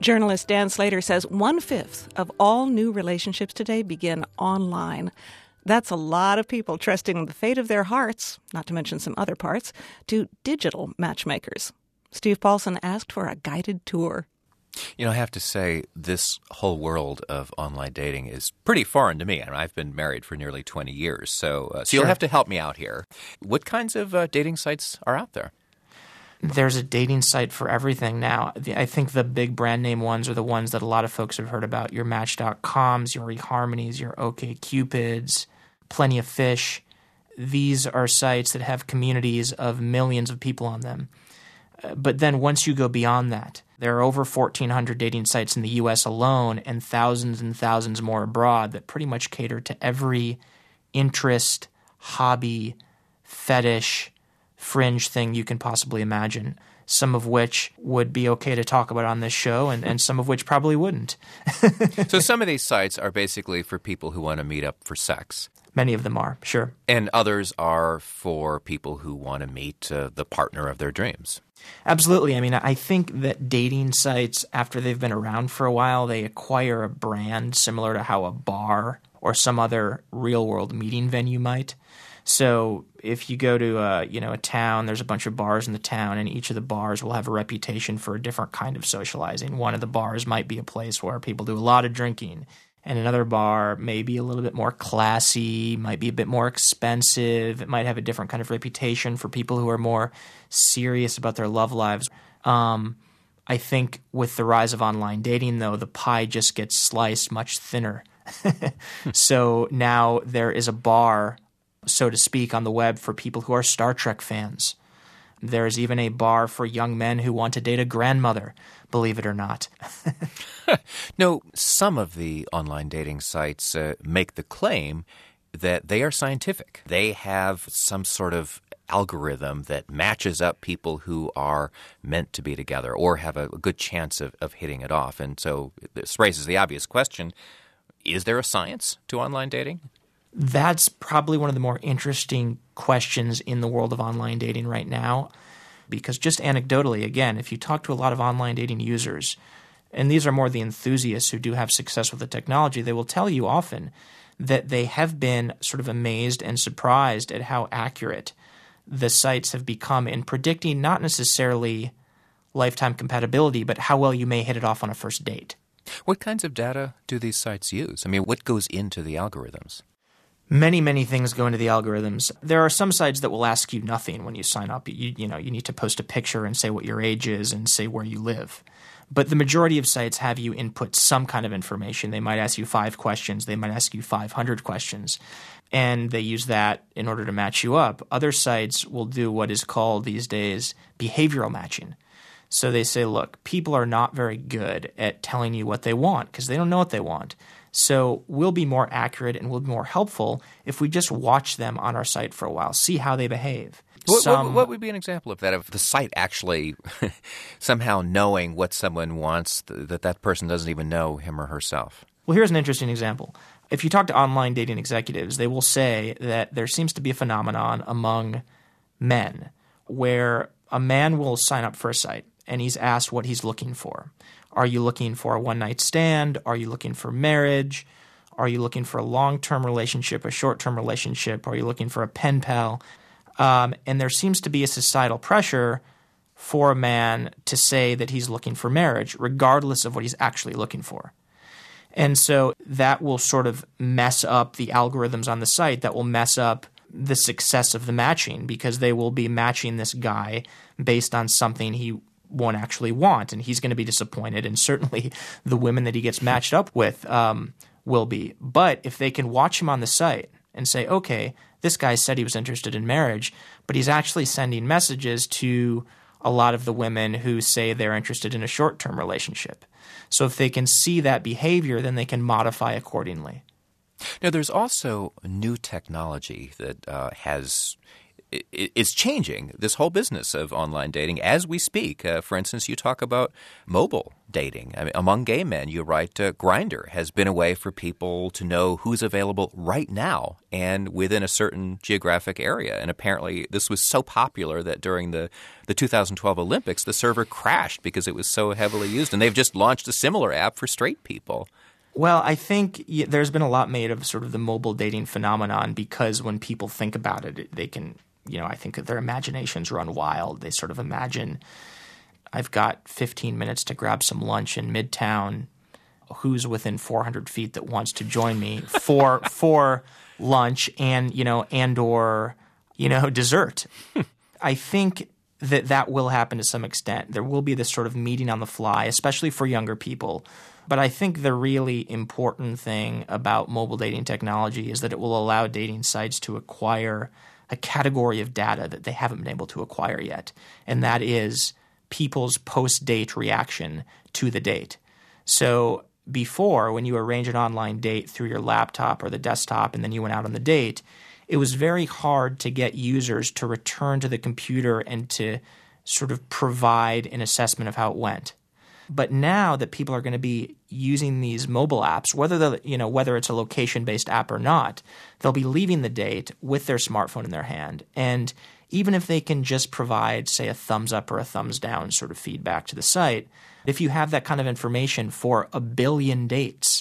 Journalist Dan Slater says 1/5 of all new relationships today begin online. That's a lot of people trusting the fate of their hearts, not to mention some other parts, to digital matchmakers. Steve Paulson asked for a guided tour. You know, I have to say, this whole world of online dating is pretty foreign to me. I mean, I've been married for nearly 20 years, so Sure. you'll have to help me out here. What kinds of dating sites are out there? There's a dating site for everything now. I think the big brand name ones are the ones that a lot of folks have heard about. Your Match.coms, your eHarmonies, your OkCupids, Plenty of Fish. These are sites that have communities of millions of people on them. But then once you go beyond that, there are over 1,400 dating sites in the U.S. alone and thousands more abroad that pretty much cater to every interest, hobby, fetish, fringe thing you can possibly imagine, some of which would be okay to talk about on this show and some of which probably wouldn't. So some of these sites are basically for people who want to meet up for sex. Many of them are, sure. And others are for people who want to meet the partner of their dreams. Absolutely. I mean, I think that dating sites, after they've been around for a while, they acquire a brand similar to how a bar or some other real-world meeting venue might. So if you go to a town, there's a bunch of bars in the town, and each of the bars will have a reputation for a different kind of socializing. One of the bars might be a place where people do a lot of drinking, and another bar may be a little bit more classy, might be a bit more expensive. It might have a different kind of reputation for people who are more serious about their love lives. I think with the rise of online dating, though, the pie just gets sliced much thinner. So now there is a bar, so to speak, on the web for people who are Star Trek fans. There's even a bar for young men who want to date a grandmother, believe it or not. No, some of the online dating sites make the claim that they are scientific. They have some sort of algorithm that matches up people who are meant to be together or have a good chance of hitting it off. And so this raises the obvious question, is there a science to online dating? That's probably one of the more interesting questions in the world of online dating right now, because just anecdotally, again, if you talk to a lot of online dating users, and these are more the enthusiasts who do have success with the technology, they will tell you often that they have been sort of amazed and surprised at how accurate the sites have become in predicting not necessarily lifetime compatibility, but how well you may hit it off on a first date. What kinds of data do these sites use? I mean, what goes into the algorithms? Many things go into the algorithms. There are some sites that will ask you nothing when you sign up. You need to post a picture and say what your age is and say where you live. But the majority of sites have you input some kind of information. They might ask you 5 questions. They might ask you 500 questions. And they use that in order to match you up. Other sites will do what is called these days behavioral matching. So they say, look, people are not very good at telling you what they want because they don't know what they want. So we'll be more accurate and we'll be more helpful if we just watch them on our site for a while, see how they behave. What would be an example of that, of the site actually somehow knowing what someone wants that person doesn't even know him or herself? Well, here's an interesting example. If you talk to online dating executives, they will say that there seems to be a phenomenon among men where a man will sign up for a site and he's asked what he's looking for. Are you looking for a one-night stand? Are you looking for marriage? Are you looking for a long-term relationship, a short-term relationship? Are you looking for a pen pal? And there seems to be a societal pressure for a man to say that he's looking for marriage, regardless of what he's actually looking for. And so that will sort of mess up the algorithms on the site, that will mess up the success of the matching, because they will be matching this guy based on something he won't actually want, and he's going to be disappointed, and certainly the women that he gets matched up with will be. But if they can watch him on the site and say, okay, this guy said he was interested in marriage, but he's actually sending messages to a lot of the women who say they're interested in a short-term relationship. So if they can see that behavior, then they can modify accordingly. Now, there's also new technology that has is changing this whole business of online dating as we speak. For instance, you talk about mobile dating. I mean, among gay men, you write Grindr has been a way for people to know who's available right now and within a certain geographic area. And apparently this was so popular that during the 2012 Olympics, the server crashed because it was so heavily used. And they've just launched a similar app for straight people. Well, I think there's been a lot made of sort of the mobile dating phenomenon because when people think about it, they can, I think that their imaginations run wild. They sort of imagine, I've got 15 minutes to grab some lunch in Midtown. Who's within 400 feet that wants to join me for lunch and or dessert? I think that will happen to some extent. There will be this sort of meeting on the fly, especially for younger people. But I think the really important thing about mobile dating technology is that it will allow dating sites to acquire a category of data that they haven't been able to acquire yet, and that is people's post-date reaction to the date. So before, when you arrange an online date through your laptop or the desktop and then you went out on the date, it was very hard to get users to return to the computer and to sort of provide an assessment of how it went. But now that people are going to be using these mobile apps, whether it's a location-based app or not, they'll be leaving the date with their smartphone in their hand. And even if they can just provide, say, a thumbs up or a thumbs down sort of feedback to the site, if you have that kind of information for 1 billion dates,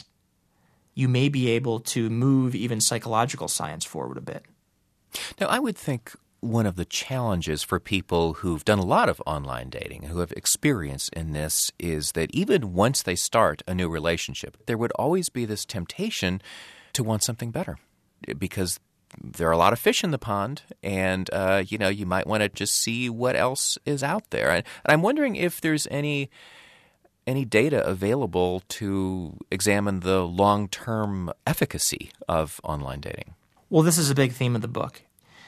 you may be able to move even psychological science forward a bit. Now, I would think one of the challenges for people who've done a lot of online dating, who have experience in this, is that even once they start a new relationship, there would always be this temptation to want something better because there are a lot of fish in the pond and, you might want to just see what else is out there. And I'm wondering if there's any data available to examine the long-term efficacy of online dating. Well, this is a big theme of the book.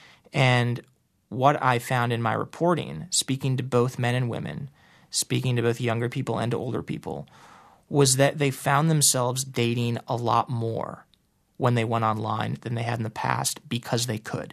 And what I found in my reporting, speaking to both men and women, speaking to both younger people and to older people, was that they found themselves dating a lot more when they went online than they had in the past because they could.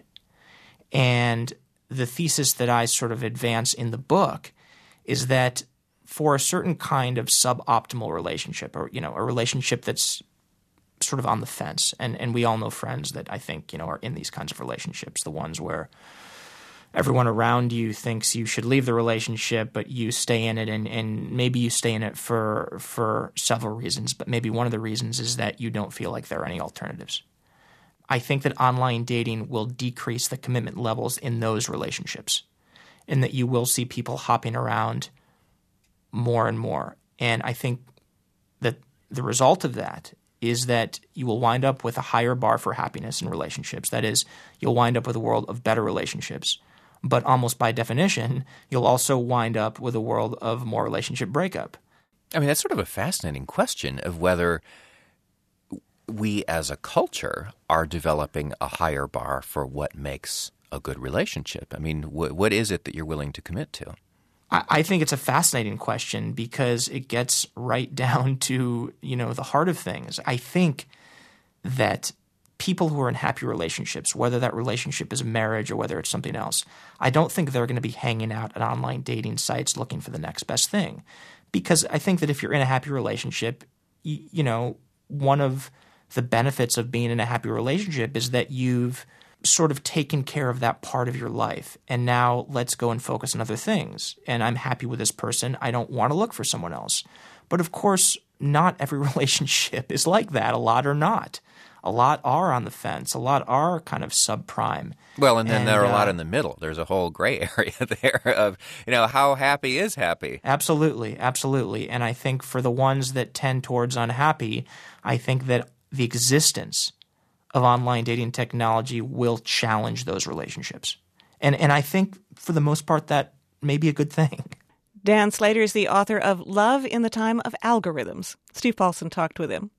And the thesis that I sort of advance in the book is that for a certain kind of suboptimal relationship or, a relationship that's sort of on the fence. And we all know friends that I think, are in these kinds of relationships, the ones where everyone around you thinks you should leave the relationship, but you stay in it and maybe you stay in it for several reasons. But maybe one of the reasons is that you don't feel like there are any alternatives. I think that online dating will decrease the commitment levels in those relationships and that you will see people hopping around more and more. And I think that the result of that is that you will wind up with a higher bar for happiness in relationships. That is, you'll wind up with a world of better relationships. But almost by definition, you'll also wind up with a world of more relationship breakup. I mean, that's sort of a fascinating question of whether we as a culture are developing a higher bar for what makes a good relationship. I mean, what is it that you're willing to commit to? I think it's a fascinating question because it gets right down to, the heart of things. I think that people who are in happy relationships, whether that relationship is a marriage or whether it's something else, I don't think they're going to be hanging out at online dating sites looking for the next best thing. Because I think that if you're in a happy relationship, one of the benefits of being in a happy relationship is that you've sort of taken care of that part of your life. And now let's go and focus on other things. And I'm happy with this person. I don't want to look for someone else. But of course, not every relationship is like that. A lot are not. A lot are on the fence. A lot are kind of subprime. Well, and then there are a lot in the middle. There's a whole gray area there of, how happy is happy. Absolutely. Absolutely. And I think for the ones that tend towards unhappy, I think that the existence of online dating technology will challenge those relationships. And I think for the most part that may be a good thing. Dan Slater is the author of Love in the Time of Algorithms. Steve Paulson talked with him.